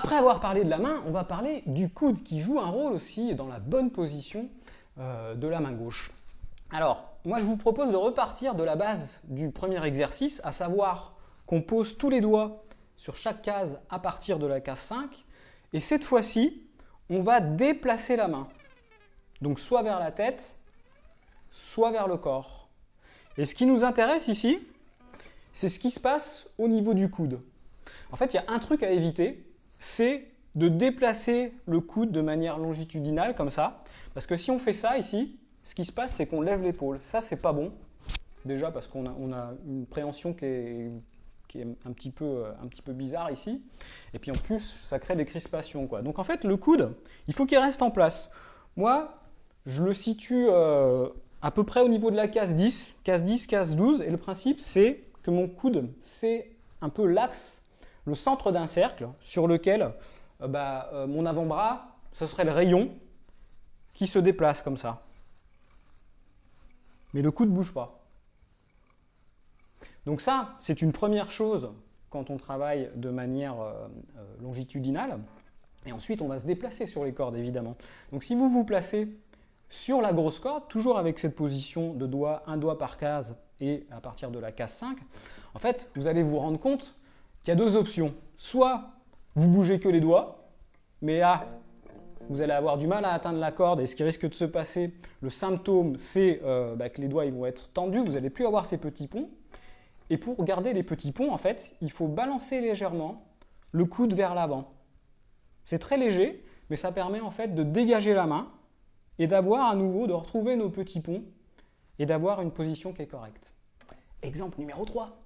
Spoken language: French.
Après avoir parlé de la main, on va parler du coude qui joue un rôle aussi dans la bonne position de la main gauche. Alors, moi je vous propose de repartir de la base du premier exercice, à savoir qu'on pose tous les doigts sur chaque case à partir de la case 5, et cette fois-ci, on va déplacer la main. Donc soit vers la tête, soit vers le corps. Et ce qui nous intéresse ici, c'est ce qui se passe au niveau du coude. En fait, il y a un truc à éviter, c'est de déplacer le coude de manière longitudinale, comme ça. Parce que si on fait ça ici, ce qui se passe, c'est qu'on lève l'épaule. Ça, c'est pas bon. Déjà parce qu'on a une préhension qui est un petit peu bizarre ici. Et puis en plus, ça crée des crispations, quoi. Donc en fait, le coude, il faut qu'il reste en place. Moi, je le situe à peu près au niveau de la case 10, case 12. Et le principe, c'est que mon coude, c'est un peu l'axe, le centre d'un cercle sur lequel mon avant-bras, ce serait le rayon qui se déplace comme ça. Mais le coude ne bouge pas. Donc ça, c'est une première chose quand on travaille de manière longitudinale. Et ensuite, on va se déplacer sur les cordes, évidemment. Donc si vous vous placez sur la grosse corde, toujours avec cette position de doigt, un doigt par case, et à partir de la case 5, en fait, vous allez vous rendre compte qu'il y a deux options. Soit vous bougez que les doigts, mais là, vous allez avoir du mal à atteindre la corde, et ce qui risque de se passer, le symptôme, c'est que les doigts ils vont être tendus, vous n'allez plus avoir ces petits ponts. Et pour garder les petits ponts, en fait, il faut balancer légèrement le coude vers l'avant. C'est très léger, mais ça permet en fait de dégager la main et d'avoir à nouveau, de retrouver nos petits ponts et d'avoir une position qui est correcte. Exemple numéro 3.